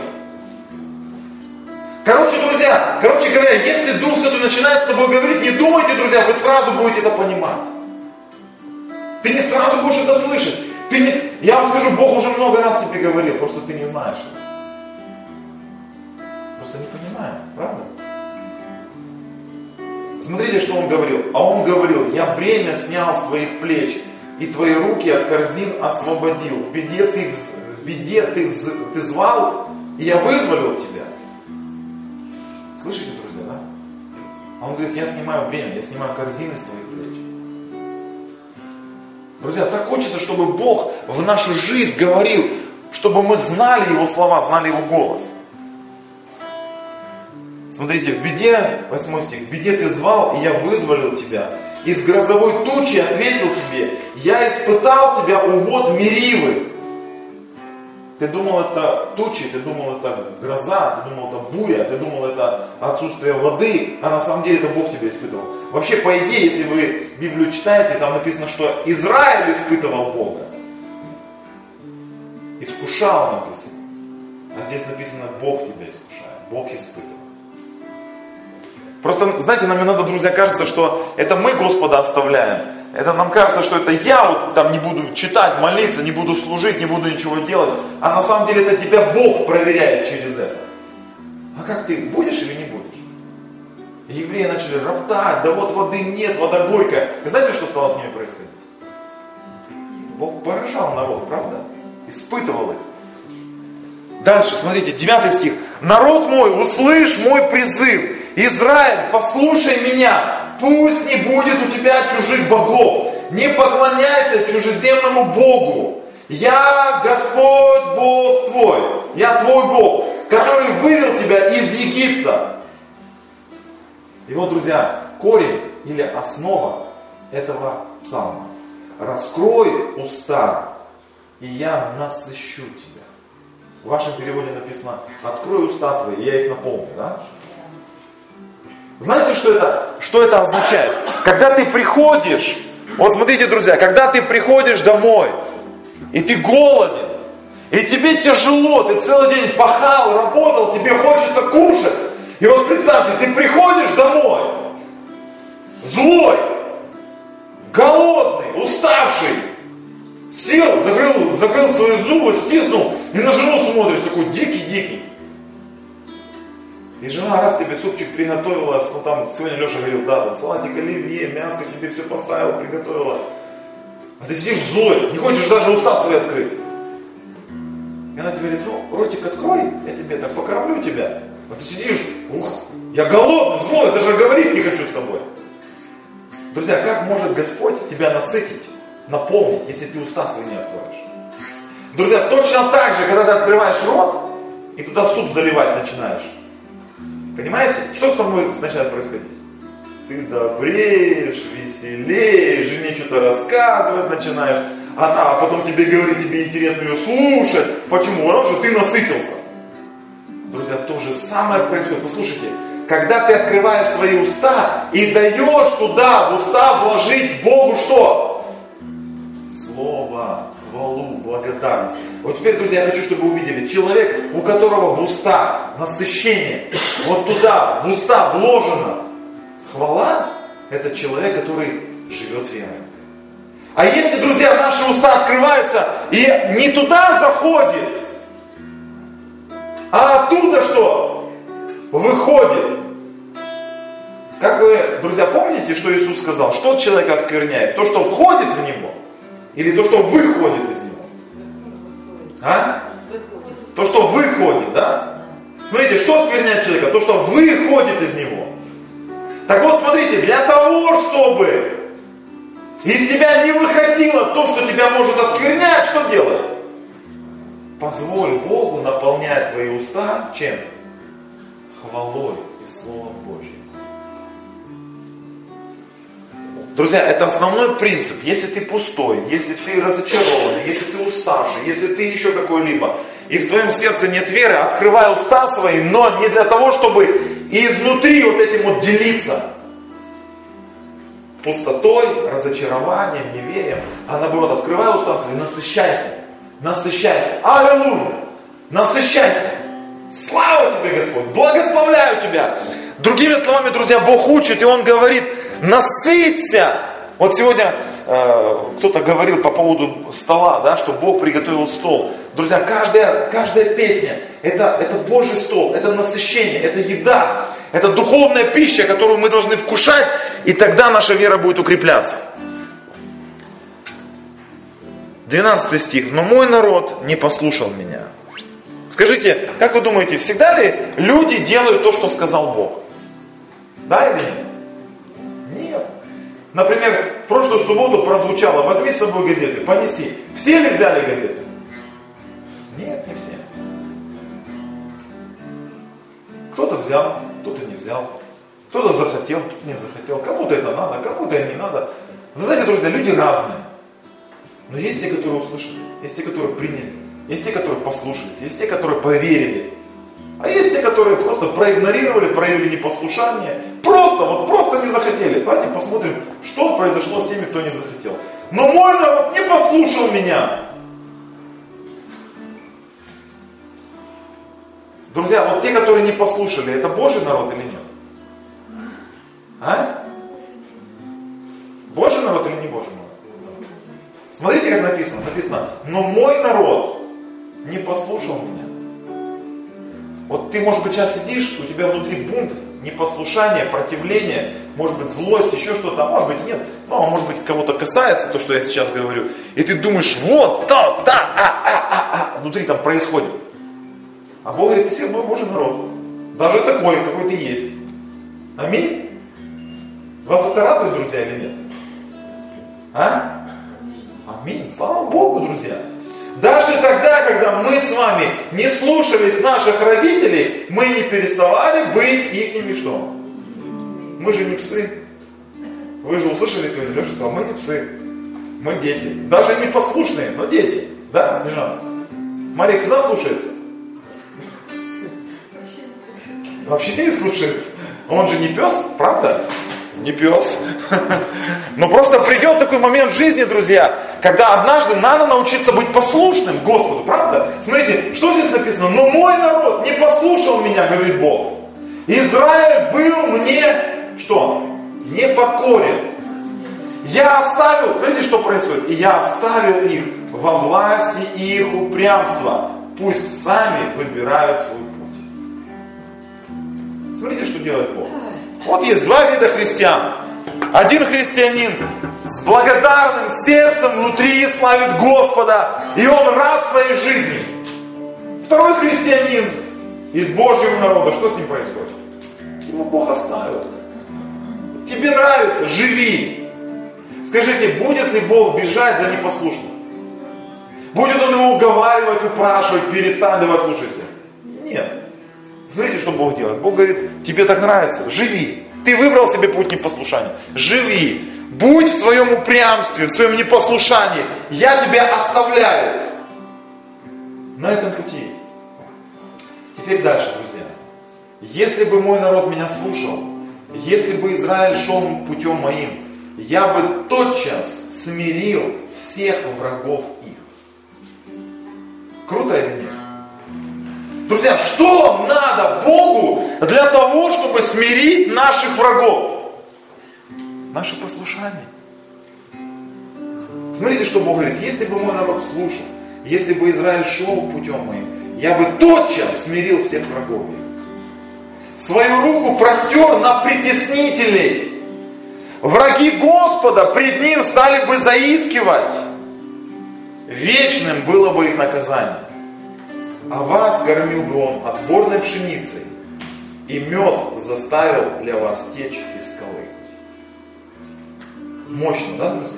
Короче, друзья, короче говоря, если Дух Святой начинает с тобой говорить, не думайте, друзья, вы сразу будете это понимать. Ты не сразу будешь это слышать. Ты не... Я вам скажу, Бог уже много раз тебе говорил, просто ты не знаешь. Просто не понимаешь, правда? Смотрите, что Он говорил. А Он говорил, я бремя снял с твоих плеч, и твои руки от корзин освободил. В беде ты, в беде ты, ты звал, и я вызволил тебя. Слышите, друзья, да? А Он говорит, я снимаю бремя, я снимаю корзины с твоих плеч. Друзья, так хочется, чтобы Бог в нашу жизнь говорил, чтобы мы знали Его слова, знали Его голос. Смотрите, в беде, восьмой стих, в беде ты звал, и я вызволил тебя. Из грозовой тучи ответил тебе, я испытал тебя у вод Меривы. Ты думал, это тучи, ты думал, это гроза, ты думал, это буря, ты думал, это отсутствие воды, а на самом деле это Бог тебя испытывал. Вообще, по идее, если вы Библию читаете, там написано, что Израиль испытывал Бога. Искушал написано. А здесь написано, Бог тебя искушает, Бог испытывал. Просто, знаете, нам иногда, друзья, кажется, что это мы Господа оставляем. Это нам кажется, что это я вот там не буду читать, молиться, не буду служить, не буду ничего делать. А на самом деле это тебя Бог проверяет через это. А как ты, будешь или не будешь? И евреи начали роптать, да вот воды нет, вода горькая. И знаете, что стало с ними происходить? Бог поражал народ, правда? Испытывал их. Дальше, смотрите, девятый стих. Народ мой, услышь мой призыв. Израиль, послушай меня. Пусть не будет у тебя чужих богов. Не поклоняйся чужеземному Богу. Я Господь Бог твой. Я твой Бог, который вывел тебя из Египта. И вот, друзья, корень или основа этого псалма. Раскрой уста, и я насыщу тебя. В вашем переводе написано, открой уста твои, и я их наполню, да? Знаете, что это, что это означает? Когда ты приходишь, вот смотрите, друзья, когда ты приходишь домой, и ты голоден, и тебе тяжело, ты целый день пахал, работал, тебе хочется кушать. И вот представьте, ты приходишь домой, злой, голодный, уставший, сел, закрыл, закрыл свои зубы, стиснул, и на жену смотришь, такой дикий-дикий. И жена раз тебе супчик приготовила, ну там сегодня Леша говорил, да, там салатик оливье, мяско тебе все поставила, приготовила. А ты сидишь злой, не хочешь даже уста свои открыть. И она тебе говорит, ну, ротик открой, я тебе так покормлю тебя. А ты сидишь, ух, я голодный, злой, я даже говорить не хочу с тобой. Друзья, как может Господь тебя насытить, наполнить, если ты уста свои не откроешь? Друзья, точно так же, когда ты открываешь рот, и туда суп заливать начинаешь. Понимаете? Что с тобой начинает происходить? Ты добреешь, веселеешь, жене что-то рассказывать начинаешь. она, а потом тебе говорит, тебе интересно ее слушать. Почему? Потому что ты насытился. Друзья, то же самое происходит. Послушайте, когда ты открываешь свои уста и даешь туда, в уста вложить Богу что? Слово, хвалу, благодарность. Вот теперь, друзья, я хочу, чтобы вы увидели, человек, у которого в уста насыщение, вот туда, в уста вложена хвала, это человек, который живет верой. А если, друзья, наши уста открываются и не туда заходит, а оттуда что? Выходит. Как вы, друзья, помните, что Иисус сказал? Что человека оскверняет? То, что входит в него? Или то, что выходит из него? А? То, что выходит, да? Смотрите, что оскверняет человека? То, что выходит из него. Так вот, смотрите, для того, чтобы из тебя не выходило то, что тебя может осквернять, что делать? Позволь Богу наполнять твои уста чем? Хвалой и Словом Божьим. Друзья, это основной принцип. Если ты пустой, если ты разочарованный, если ты уставший, если ты еще какой-либо, и в твоем сердце нет веры, открывай уста свои, но не для того, чтобы изнутри вот этим вот делиться пустотой, разочарованием, неверием, а наоборот, открывай уста свои, насыщайся, насыщайся, аллилуйя, насыщайся. Слава тебе, Господь, благословляю тебя. Другими словами, друзья, Бог учит, и Он говорит, насыться. Вот сегодня э, кто-то говорил по поводу стола, да, что Бог приготовил стол. Друзья, каждая, каждая песня, это, это Божий стол, это насыщение, это еда, это духовная пища, которую мы должны вкушать, и тогда наша вера будет укрепляться. двенадцатый стих. «Но мой народ не послушал меня». Скажите, как вы думаете, всегда ли люди делают то, что сказал Бог? Да или нет? Нет. Например, в прошлую субботу прозвучало: возьми с собой газеты, понеси. Все ли взяли газеты? Нет, не все. Кто-то взял, кто-то не взял. Кто-то захотел, кто-то не захотел. Кому-то это надо, кому-то это не надо. Вы знаете, друзья, люди разные. Но есть те, которые услышали, есть те, которые приняли, есть те, которые послушались, есть те, которые поверили. А есть те, которые просто проигнорировали, проявили непослушание. Просто, вот просто не захотели. Давайте посмотрим, что произошло с теми, кто не захотел. Но мой народ не послушал меня. Друзья, вот те, которые не послушали, это Божий народ или нет? А? Божий народ или не Божий народ? Смотрите, как написано. Написано, но мой народ не послушал меня. Вот ты, может быть, сейчас сидишь, у тебя внутри бунт, непослушание, противление, может быть, злость, еще что-то, а может быть, нет. Ну, а может быть, кого-то касается то, что я сейчас говорю. И ты думаешь, вот, да, да, а, а, а, а. Внутри там происходит. А Бог говорит, ты все равно Божий народ. Даже такой, какой ты есть. Аминь? Вас это радует, друзья, или нет? А? Аминь. Слава Богу, друзья. Даже тогда, когда мы с вами не слушались наших родителей, мы не переставали быть ихними что? Мы же не псы. Вы же услышали сегодня, Леша сказал, мы не псы. Мы дети. Даже не послушные, но дети. Да, Снежана? Мария всегда слушается? Вообще не слушается. Он же не пес, правда? Не пес. Но просто придет такой момент в жизни, друзья, когда однажды надо научиться быть послушным Господу, правда? Смотрите, что здесь написано? Но мой народ не послушал меня, говорит Бог. Израиль был мне, что? Непокорен. Я оставил, смотрите, что происходит. И я оставил их во власти их упрямства. Пусть сами выбирают свой путь. Смотрите, что делает Бог. Вот есть два вида христиан. Один христианин с благодарным сердцем внутри славит Господа, и он рад своей жизни. Второй христианин из Божьего народа, что с ним происходит? Его Бог оставил. Тебе нравится, живи. Скажите, будет ли Бог бежать за непослушным? Будет он его уговаривать, упрашивать, перестань, давай слушайся? Нет. Смотрите, что Бог делает. Бог говорит, тебе так нравится, живи. Ты выбрал себе путь непослушания. Живи. Будь в своем упрямстве, в своем непослушании. Я тебя оставляю на этом пути. Теперь дальше, друзья. Если бы мой народ меня слушал, если бы Израиль шел путем моим, я бы тотчас смирил всех врагов их. Круто или нет? Друзья, что надо Богу для того, чтобы смирить наших врагов? Наше послушание. Смотрите, что Бог говорит. Если бы мой народ слушал, если бы Израиль шел путем моим, я бы тотчас смирил всех врагов их. Свою руку простер на притеснителей. Враги Господа пред Ним стали бы заискивать. Вечным было бы их наказание. А вас кормил бы Он отборной пшеницей, и мед заставил для вас течь из скалы. Мощно, да, друзья?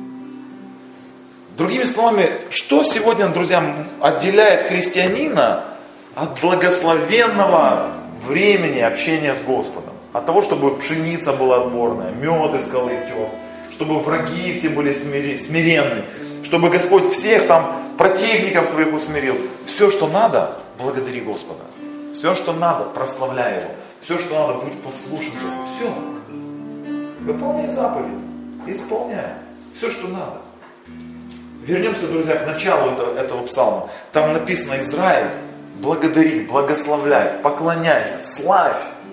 Другими словами, что сегодня, друзья, отделяет христианина от благословенного времени общения с Господом? От того, чтобы пшеница была отборная, мед из скалы тек, чтобы враги все были смиренны, чтобы Господь всех там противников твоих усмирил. Все, что надо, благодари Господа. Все, что надо, прославляй Его. Все, что надо, будь послушен Ему. Все. Выполняй заповедь. Исполняй. Все, что надо. Вернемся, друзья, к началу этого, этого псалма. Там написано: Израиль, благодари, благословляй, поклоняйся, славь.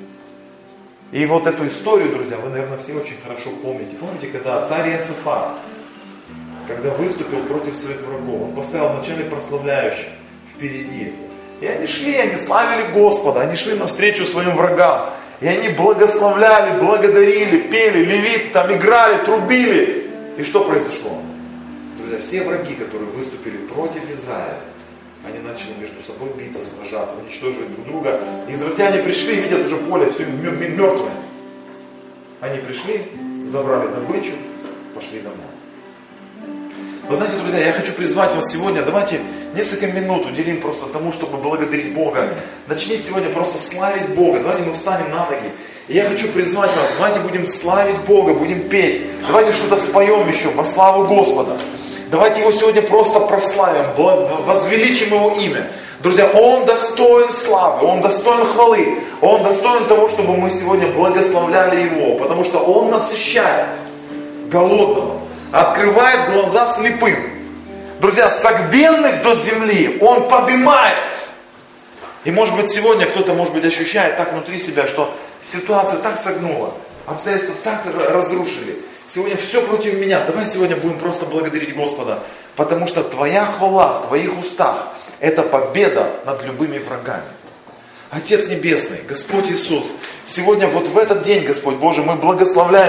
И вот эту историю, друзья, вы, наверное, все очень хорошо помните. Помните, когда царь Иосафат, когда выступил против своих врагов, он поставил вначале прославляющих впереди. И они шли, они славили Господа, они шли навстречу своим врагам. И они благословляли, благодарили, пели, левиты там играли, трубили. И что произошло? Друзья, все враги, которые выступили против Израиля, они начали между собой биться, сражаться, уничтожили друг друга. Израильтяне пришли, видят уже поле, все мертвое. Они пришли, забрали добычу, пошли домой. Вы знаете, друзья, я хочу призвать вас сегодня, давайте несколько минут уделим просто тому, чтобы благодарить Бога. Начни сегодня просто славить Бога. Давайте мы встанем на ноги. И я хочу призвать вас, давайте будем славить Бога, будем петь. Давайте что-то споем еще во славу Господа. Давайте Его сегодня просто прославим, возвеличим Его имя. Друзья, Он достоин славы, Он достоин хвалы, Он достоин того, чтобы мы сегодня благословляли Его, потому что Он насыщает голодного, открывает глаза слепым. Друзья, согбенных до земли Он поднимает. И может быть сегодня кто-то, может быть, ощущает так внутри себя, что ситуация так согнула, обстоятельства так разрушили. Сегодня все против меня. Давай сегодня будем просто благодарить Господа, потому что Твоя хвала в Твоих устах – это победа над любыми врагами. Отец Небесный, Господь Иисус, сегодня вот в этот день, Господь Боже, мы благословляем